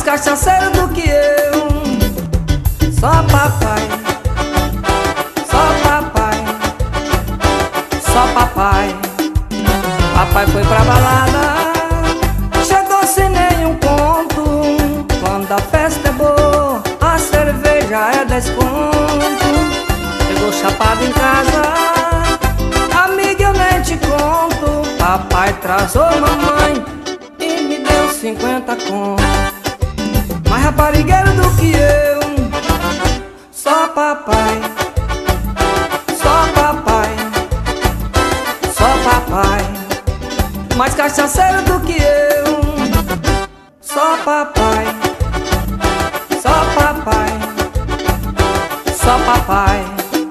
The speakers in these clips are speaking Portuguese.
cachaceiro do que eu. Só papai, só papai, só papai. Papai foi pra balada, chegou sem nenhum conto. Quando a festa é boa, a cerveja é 10 conto. Chegou chapado em casa, amiga, eu nem te conto. Papai trazou mamãe e me deu 50 conto. Mais raparigueiro do que eu. Só papai, só papai, só papai. Mais cachaceiro do que eu. Só papai, só papai, só papai.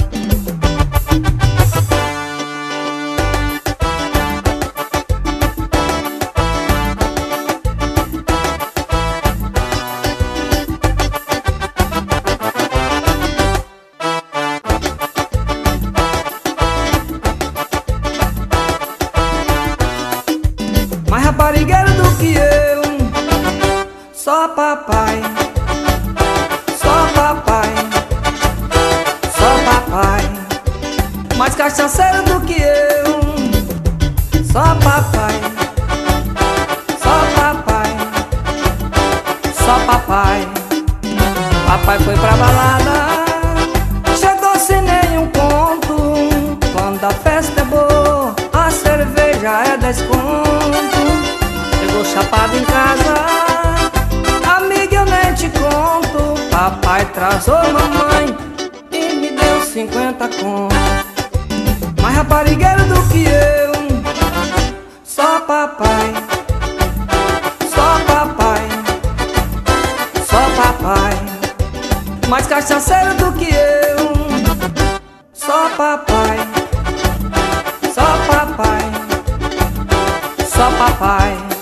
Mais raparigueiro do que eu. Só papai, só papai, só papai. Mais cachaceiro do que eu. Só papai, só papai, só papai. Papai foi pra balada, chegou sem nenhum conto. Quando a festa é boa, a cerveja é 10 conto. Chegou chapado em casa, amiga, eu nem te conto. Papai trazou mamãe e me deu 50 conto. Mais raparigueiro do que eu. Só papai, só papai, só papai. Mais cachaceiro do que eu. Só papai, só papai, só papai.